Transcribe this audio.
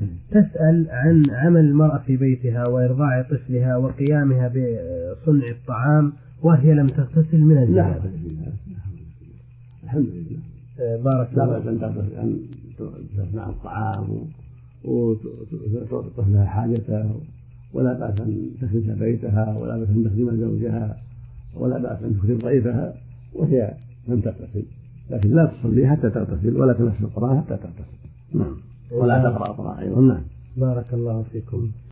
تسأل عن عمل المرأة في بيتها وإرضاع طفلها وقيامها بصنع الطعام وهي لم تغتسل من الجنابة. الحمد لله. بارك الله. لا بأس أن تصنع الطعام وتعطي لها حاجته، ولا بأس أن تخرج بيتها، ولا بأس أن تخدم زوجها، ولا بأس أن تكرم ضيفها وهي لم تغتسل، لكن لا تصلي حتى تغتسل، ولا تمس القرآن حتى تغتسل. ولا تقرأ القرآن أيضا. بارك الله فيكم.